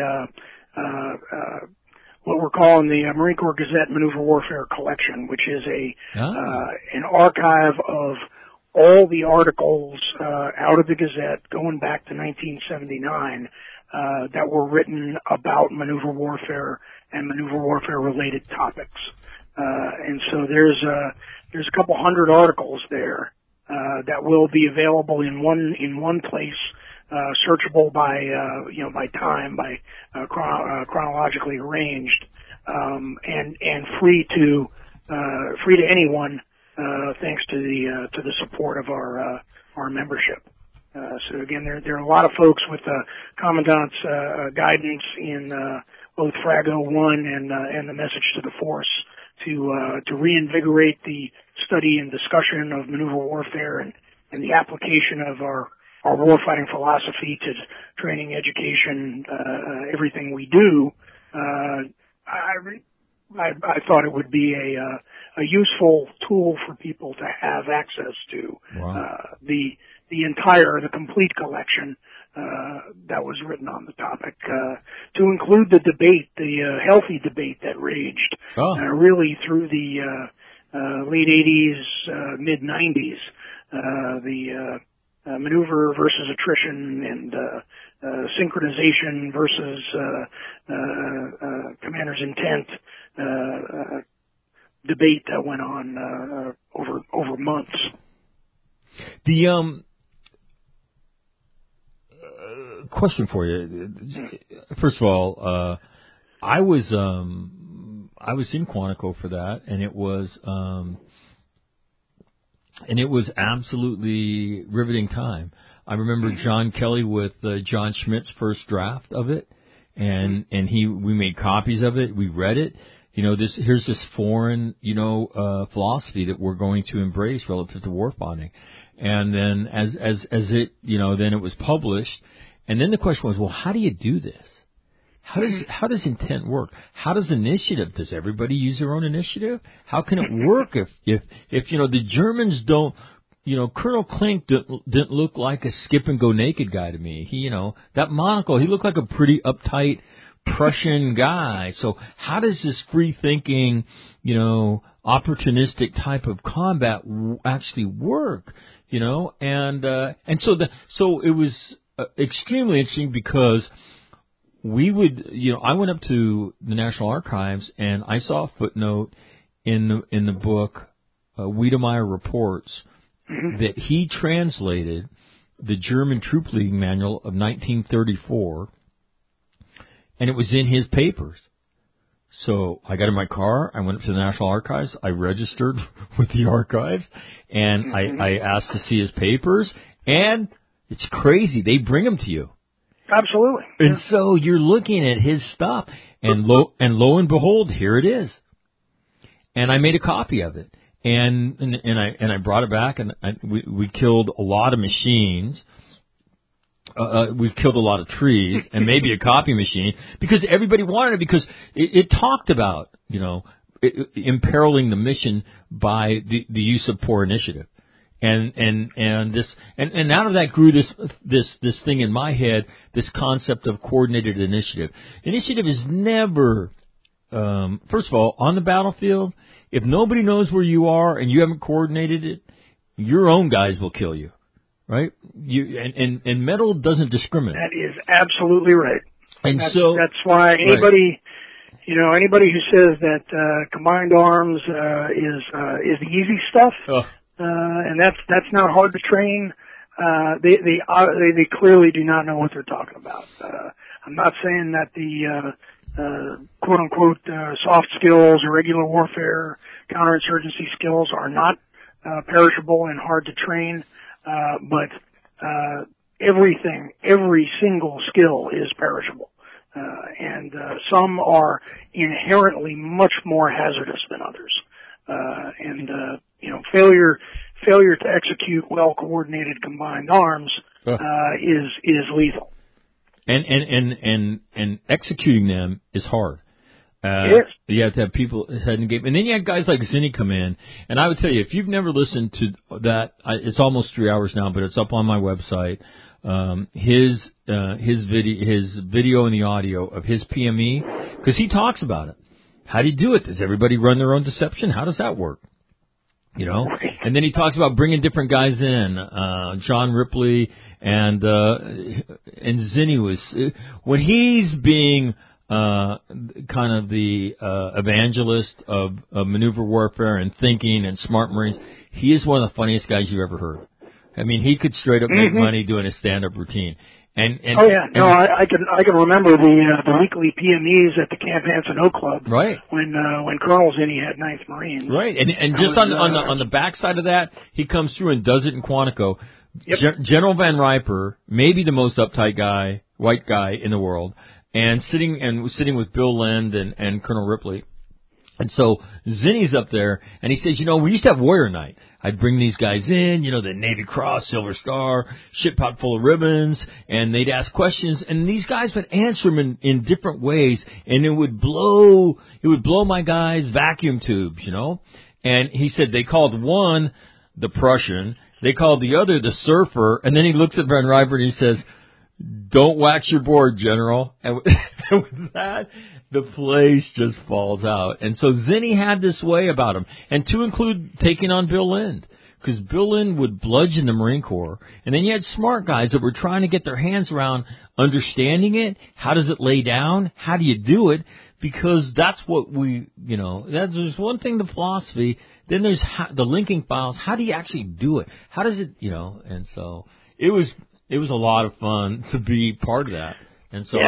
what we're calling the Marine Corps Gazette Maneuver Warfare Collection, which is an archive of all the articles out of the Gazette going back to 1979 that were written about maneuver warfare and maneuver warfare related topics. And so there's a couple hundred articles there that will be available in one place, searchable by time, chronologically arranged, and free to anyone, thanks to the support of our membership. So again, there are a lot of folks with Commandant's guidance in both Frago 1 and the Message to the Force to reinvigorate the study and discussion of maneuver warfare and the application of our warfighting philosophy to training, education, everything we do. I thought it would be a useful tool for people to have access to. Wow. The complete collection that was written on the topic, to include the debate, the healthy debate that raged really through the late 80s, mid 90s, the maneuver versus attrition and synchronization versus commander's intent debate that went on over months. The question for you. First of all, I was in Quantico for that, and it was absolutely riveting time. I remember John Kelly with John Schmidt's first draft of it, and we made copies of it. We read it. Here's this foreign, philosophy that we're going to embrace relative to warfighting. And then as it, then it was published. And then the question was, well, how do you do this? How does intent work? How does initiative? Does everybody use their own initiative? How can it work if the Germans don't Colonel Klink didn't look like a skip and go naked guy to me. He, that monocle, he looked like a pretty uptight Prussian guy. So how does this free thinking, opportunistic type of combat actually work? And so it was extremely interesting because we would, I went up to the National Archives and I saw a footnote in the book, Wiedemeyer Reports, that he translated the German Troop Leading Manual of 1934, and it was in his papers. So I got in my car, I went up to the National Archives, I registered with the archives, and I asked to see his papers, and it's crazy, they bring them to you. Absolutely. And so you're looking at his stuff, and lo and behold, here it is. And I made a copy of it. And I brought it back, and we killed a lot of machines. We've killed a lot of trees, and maybe a copy machine, because everybody wanted it, because it talked about, imperiling the mission by the use of poor initiative. And out of that grew this thing in my head, this concept of coordinated initiative. Initiative is never, first of all, on the battlefield. If nobody knows where you are and you haven't coordinated it, your own guys will kill you, right? And metal doesn't discriminate. That is absolutely right. And that's why anybody, anybody who says that combined arms is the easy stuff, and that's not hard to train, they clearly do not know what they're talking about. I'm not saying that the quote unquote soft skills, irregular warfare, counterinsurgency skills are not perishable and hard to train, but every single skill is perishable, and some are inherently much more hazardous than others, and failure to execute well coordinated combined arms is lethal. And executing them is hard. Yes. You have to have people head in the game. And then you have guys like Zinni come in. And I would tell you, if you've never listened to that, it's almost 3 hours now, but it's up on my website. His video and the audio of his PME, because he talks about it. How do you do it? Does everybody run their own deception? How does that work? And then he talks about bringing different guys in, John Ripley and Zinni was, when he's being, kind of the, evangelist of maneuver warfare and thinking and smart Marines, he is one of the funniest guys you've ever heard. I mean, he could straight up make money doing a stand-up routine. I can remember the weekly PMEs at the Camp Hansen Oak Club. Right. When Colonel Zinni had 9th Marines. Right. And just on the backside of that, he comes through and does it in Quantico. Yep. General Van Riper, maybe the most uptight guy, white guy in the world, and sitting with Bill Lind and Colonel Ripley. And so Zinni's up there, and he says, we used to have Warrior Night. I'd bring these guys in, the Navy Cross, Silver Star, shit pot full of ribbons, and they'd ask questions, and these guys would answer them in different ways, and it would blow my guys' vacuum tubes, And he said they called one the Prussian, they called the other the Surfer, and then he looks at Van Riper and he says, "Don't wax your board, General." And with that, the place just falls out. And so Zinni had this way about him, and to include taking on Bill Lind, because Bill Lind would bludgeon the Marine Corps. And then you had smart guys that were trying to get their hands around understanding it. How does it lay down? How do you do it? Because that's what there's one thing, the philosophy, then there's the linking files. How do you actually do it? How does it, and so it was a lot of fun to be part of that. And so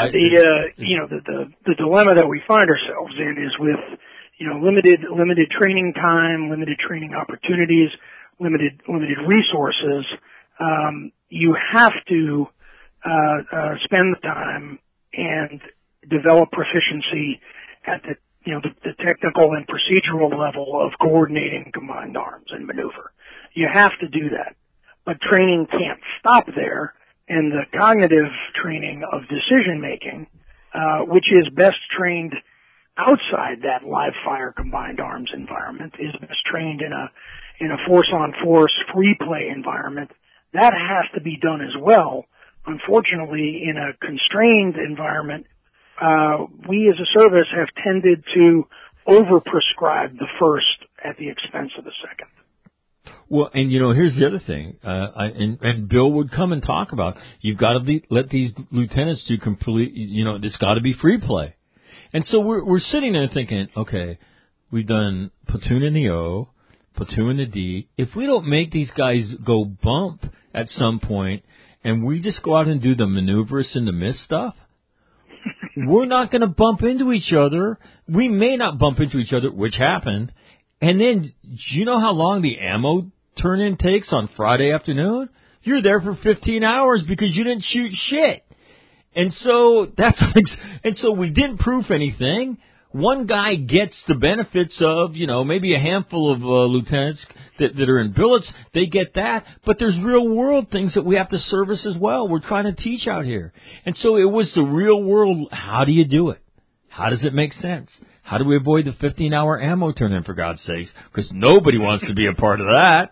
the dilemma that we find ourselves in is with, limited training time, limited training opportunities, limited resources. You have to spend the time and develop proficiency at the technical and procedural level of coordinating combined arms and maneuver. You have to do that. But training can't stop there, and the cognitive training of decision making, which is best trained outside that live fire combined arms environment, is best trained in in a force-on-force free play environment, that has to be done as well. Unfortunately, in a constrained environment, we as a service have tended to overprescribe the first at the expense of the second. Well, and here's the other thing, and Bill would come and talk about, you've got to let these lieutenants do complete, it's got to be free play. And so we're sitting there thinking, okay, we've done platoon in the O, platoon in the D. If we don't make these guys go bump at some point, and we just go out and do the maneuvers and the miss stuff, we're not going to bump into each other. We may not bump into each other, which happened. And then, do you know how long the ammo turn-in takes on Friday afternoon? You're there for 15 hours because you didn't shoot shit. And so we didn't proof anything. One guy gets the benefits of, maybe a handful of lieutenants that are in billets. They get that. But there's real world things that we have to service as well. We're trying to teach out here. And so it was the real world. How do you do it? How does it make sense? How do we avoid the 15-hour ammo turn-in, for God's sakes? Because nobody wants to be a part of that.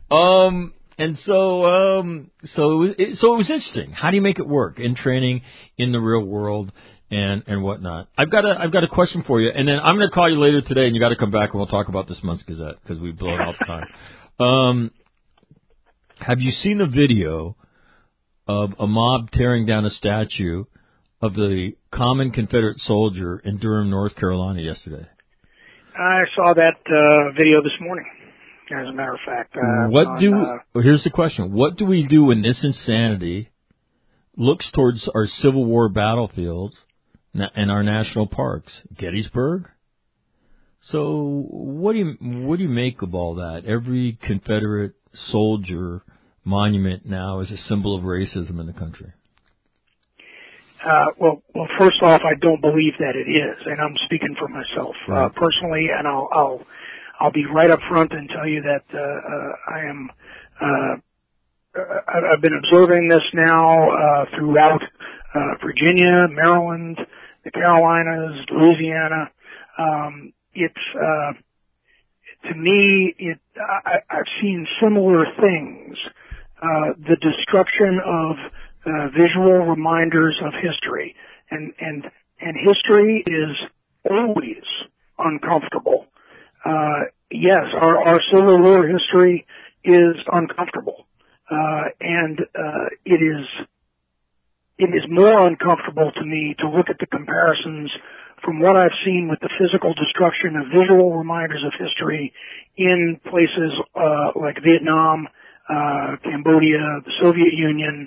And so it was interesting. How do you make it work in training in the real world and whatnot? I've got a question for you, and then I'm going to call you later today, and you got to come back and we'll talk about this month's Gazette because we've blown out the time. Have you seen the video of a mob tearing down a statue of the common Confederate soldier in Durham, North Carolina yesterday? I saw that video this morning, as a matter of fact. Here's the question. What do we do when this insanity looks towards our Civil War battlefields and our national parks? Gettysburg? So what do you make of all that? Every Confederate soldier monument now is a symbol of racism in the country. Well, first off, I don't believe that it is, and I'm speaking for myself personally, and I'll be right up front and tell you that I've been observing this now throughout Virginia, Maryland, the Carolinas, Louisiana. To me, I've seen similar things. The destruction of visual reminders of history, and history is always uncomfortable. Yes, our Civil War history is uncomfortable, and it is more uncomfortable to me to look at the comparisons from what I've seen with the physical destruction of visual reminders of history in places like Vietnam, Cambodia, the Soviet Union,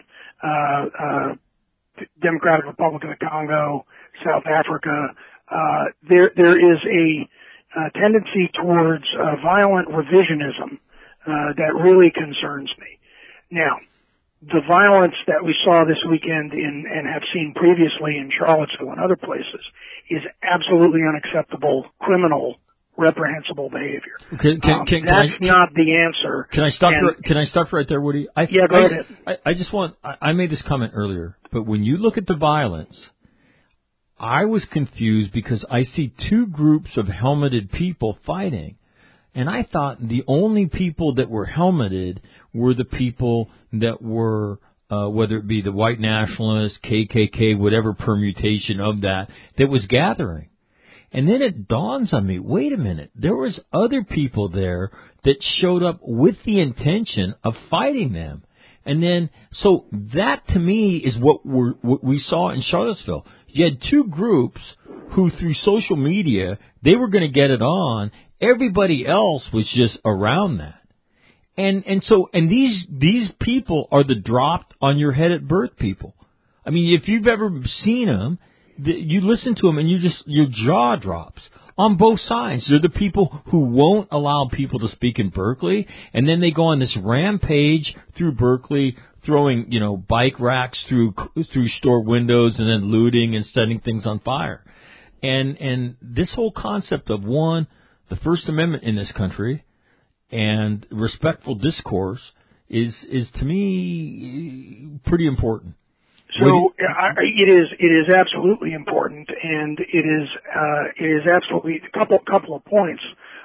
Democratic Republic of the Congo, South Africa. There is a tendency towards violent revisionism that really concerns me. Now, the violence that we saw this weekend and have seen previously in Charlottesville and other places is absolutely unacceptable, criminal, reprehensible behavior. That's not the answer. Can I stop right there, Woody? Go ahead. I made this comment earlier, but when you look at the violence, I was confused because I see two groups of helmeted people fighting. And I thought the only people that were helmeted were the people that were, whether it be the white nationalists, KKK, whatever permutation of that was gathering. And then it dawns on me, wait a minute, there was other people there that showed up with the intention of fighting them. And then, so that to me is what we saw in Charlottesville. You had two groups who through social media, they were going to get it on. Everybody else was just around that. And these people are the dropped on your head at birth people. I mean, if you've ever seen them, you listen to them and your jaw drops on both sides. They're the people who won't allow people to speak in Berkeley, and then they go on this rampage through Berkeley, throwing, bike racks through store windows and then looting and setting things on fire. And this whole concept of the First Amendment in this country and respectful discourse is to me pretty important. So it is absolutely important, and it is absolutely a couple of points.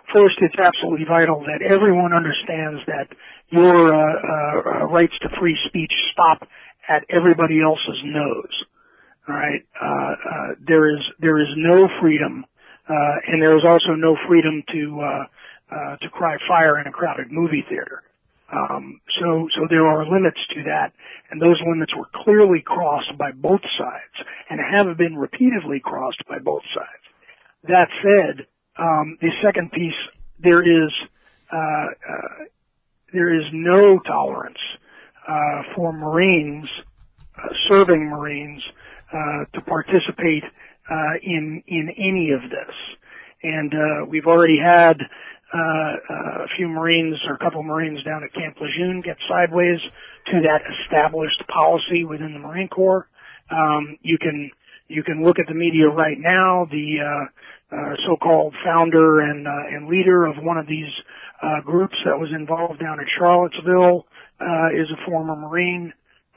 first, it's absolutely vital that everyone understands that your rights to free speech stop at everybody else's nose. All right, there is no freedom, and there is also no freedom to cry fire in a crowded movie theater. So there are limits to that, and those limits were clearly crossed by both sides, and have been repeatedly crossed by both sides. That said, the second piece, there is no tolerance for Marines, serving Marines, to participate in any of this. And we've already had a few Marines or a couple of Marines down at Camp Lejeune get sideways to that established policy within the Marine Corps. You can look at the media right now. The so-called founder and leader of one of these groups that was involved down at Charlottesville is a former Marine,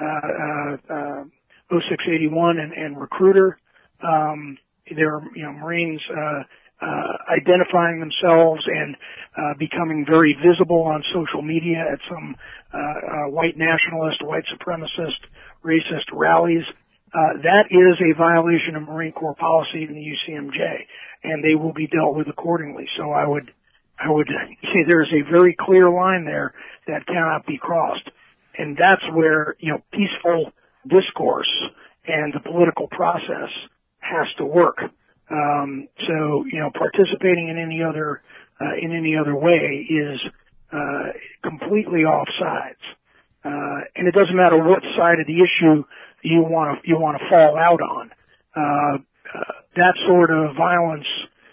0681 and recruiter. There are Marines identifying themselves and becoming very visible on social media at some white nationalist, white supremacist, racist rallies. That is a violation of Marine Corps policy in the UCMJ, and they will be dealt with accordingly. So I would say there's a very clear line there that cannot be crossed, and that's where peaceful discourse and the political process has to work. So participating in any other way is completely off sides, and it doesn't matter what side of the issue you want to fall out on. That sort of violence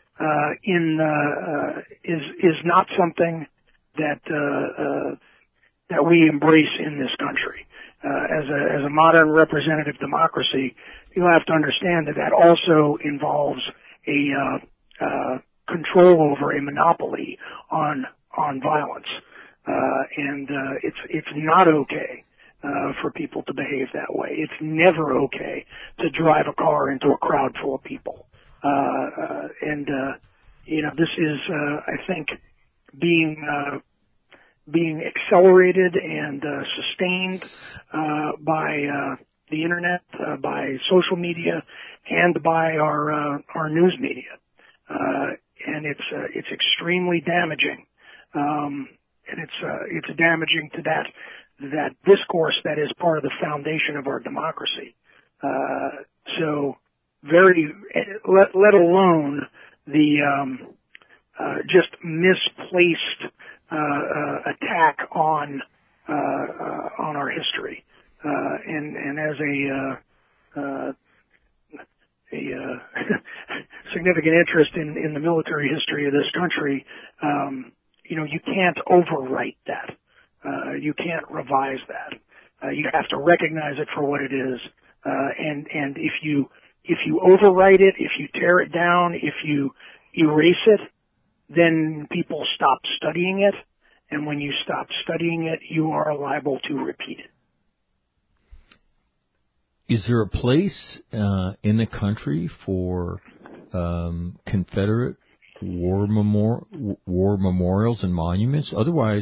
is not something that we embrace in this country. As a modern representative democracy, you have to understand that also involves a control over a monopoly on violence, and it's not okay for people to behave that way. It's never okay to drive a car into a crowd full of people, and this is I think being accelerated and sustained by the internet, by social media, and by our news media, and it's extremely damaging, and it's damaging to that discourse that is part of the foundation of our democracy. So let alone the just misplaced attack on our history, and as a significant interest in the military history of this country, you can't overwrite that. You can't revise that. You have to recognize it for what it is, and if you overwrite it, if you tear it down, if you erase it, then people stop studying it, and when you stop studying it, you are liable to repeat it. Is there a place in the country for Confederate war memorials and monuments? Otherwise,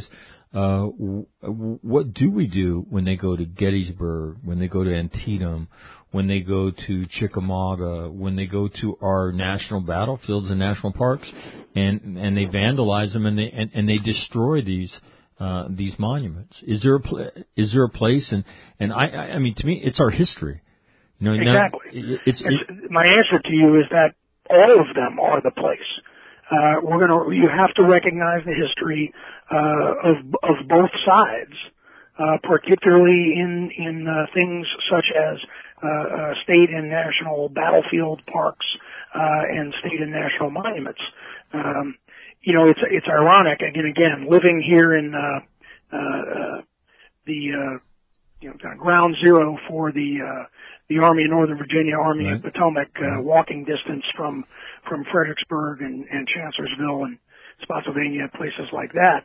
what do we do when they go to Gettysburg, when they go to Antietam, when they go to Chickamauga, when they go to our national battlefields and national parks, and they vandalize them and they destroy these monuments? Is there a place? And I mean, to me, it's our history. Exactly. My answer to you is that all of them are the place. You have to recognize the history of both sides, particularly in things such as state and national battlefield parks and state and national monuments. It's ironic again living here in the ground zero for the Army of Northern Virginia, Army of Potomac, walking distance from Fredericksburg and Chancellorsville and Spotsylvania, places like that.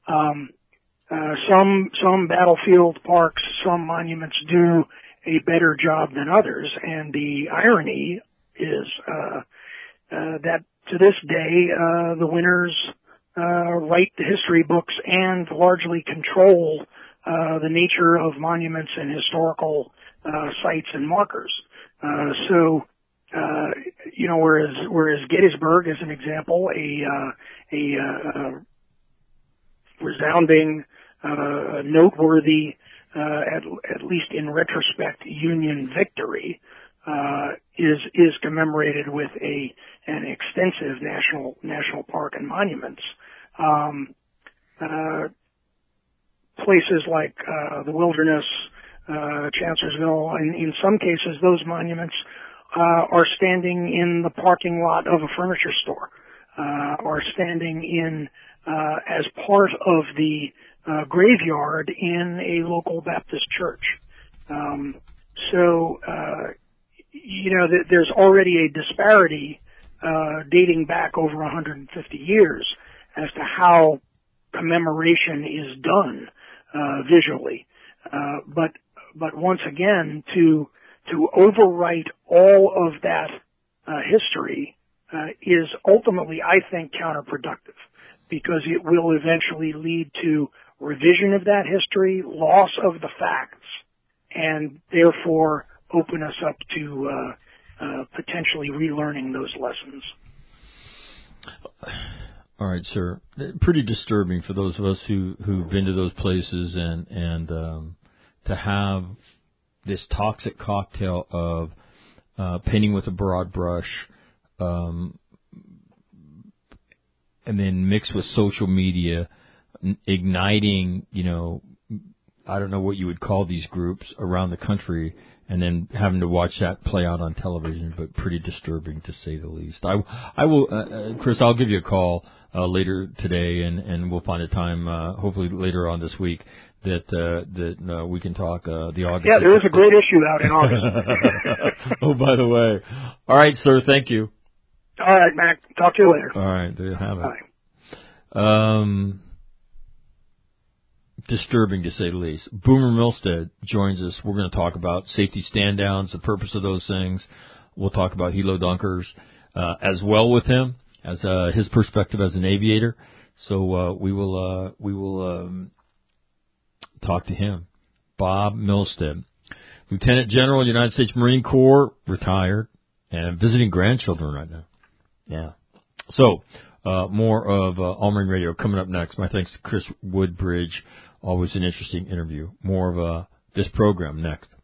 Some battlefield parks, some monuments do a better job than others, and the irony is that to this day the winners write the history books and largely control the nature of monuments and historical sites and markers. Whereas Gettysburg, as an example, a resounding, noteworthy, at least in retrospect, Union victory, is commemorated with an extensive national park and monuments. Places like the Wilderness, Chancellorsville, in some cases, those monuments are standing in the parking lot of a furniture store, or standing in as part of the graveyard in a local Baptist church. There's already a disparity dating back over 150 years as to how commemoration is done visually. But once again, to overwrite all of that history is ultimately, I think, counterproductive, because it will eventually lead to revision of that history, loss of the facts, and therefore open us up to potentially relearning those lessons. All right, sir. Pretty disturbing for those of us who've been to those places and to have this toxic cocktail of painting with a broad brush, and then mixed with social media, igniting, I don't know what you would call these groups around the country, and then having to watch that play out on television, but pretty disturbing to say the least. I will, Chris, I'll give you a call later today, and we'll find a time, hopefully later on this week, that we can talk the August. Yeah, there is a great issue out in August. Oh, by the way. All right, sir, thank you. All right, Mac. Talk to you later. All right, there you have it. Bye. Disturbing to say the least. Boomer Milstead joins us. We're going to talk about safety stand downs, the purpose of those things. We'll talk about helo dunkers as well with him, as his perspective as an aviator. So we will talk to him. Bob Milstead, Lieutenant General, United States Marine Corps, retired, and visiting grandchildren right now. Yeah. So more of All Marine Radio coming up next. My thanks to Chris Woodbridge. Always an interesting interview. More of this program next.